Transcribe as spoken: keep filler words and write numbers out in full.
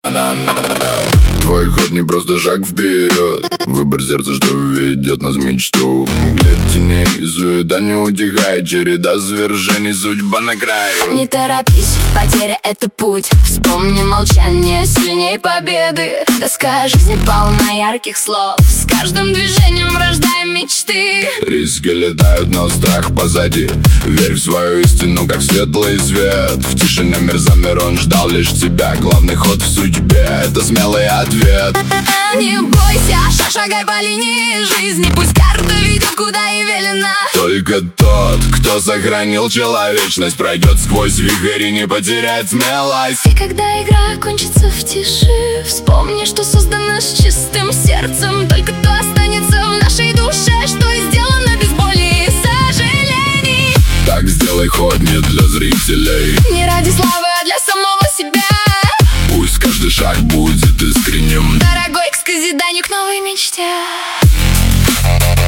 Твой ход не просто шаг вперед, выбор сердца, что ведет нас в мечту. Глядь теней, суета не утихает, череда свершений, судьба на краю. Не торопись, потеря — это путь. Вспомни молчание, сильней победы. Тоска жизни полна ярких слов, с каждым движением рождаем мечты. Риски летают, но страх позади. Верь в свою истину, как светлый свет. В тишине мир замер, он ждал лишь тебя. Главный ход в судьбе — это смелый ответ. Не бойся, шаг, шагай по линии жизни. Пусть карта ведет, куда и велено. Только тот, кто сохранил человечность, пройдет сквозь вихрь и не потеряет смелость. И когда игра кончится в тиши, вспомни, что создано с чистым сердцем. Только то останется в нашей душе, что сделано без боли и сожалений. Так сделай ход не для зрителей, не ради славы, а для самого себя. Пусть каждый шаг будет искренним, дорогой, к созиданию, к новой мечте.